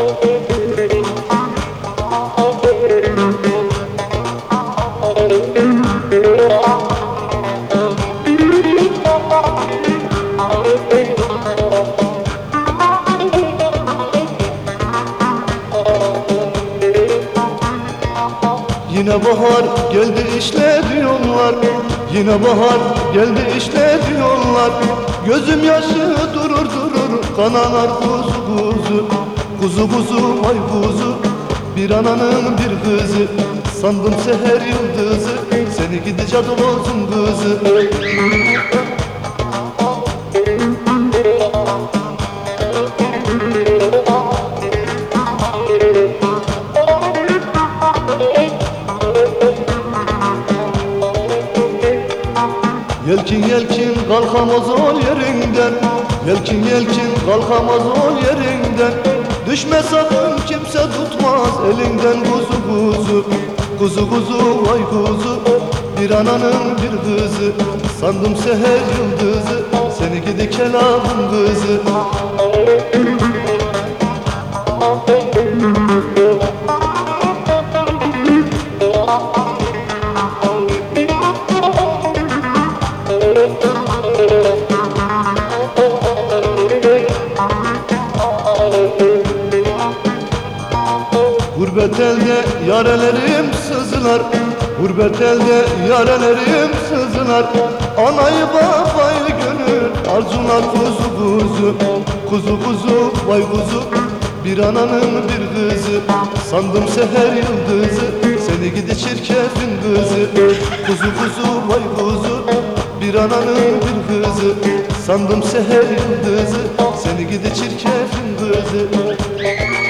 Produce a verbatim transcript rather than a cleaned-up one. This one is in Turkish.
Yine bahar geldi işte diyorlar, yine bahar geldi işte diyorlar. Gözüm yaşı durur durur, kanalar kuzu kuzu, kuzu kuzu vay kuzu. Bir ananın bir kızı, sandım seher yıldızı, seni gidi cadılozun kızı. Yelkin yelkin kalkamaz o yerinden, yelkin yelkin kalkamaz o yerinden. Düşme sakın, kimse tutmaz elinden kuzu kuzu, kuzu kuzu vay kuzu. Bir ananın bir kızı, sandım seher yıldızı, seni gidi kelamın kızı. Gurbet elde yarelerim sızılar, gurbet elde yarelerim sızılar. Anayı babayı gönül arzular kuzu kuzu, kuzu kuzu vay kuzu. Bir ananın bir kızı, sandım seher yıldızı, seni gidi çirkefin kızı. Kuzu kuzu vay kuzu, bir ananın bir kızı, sandım seher yıldızı, seni gidi çirkefin kızı.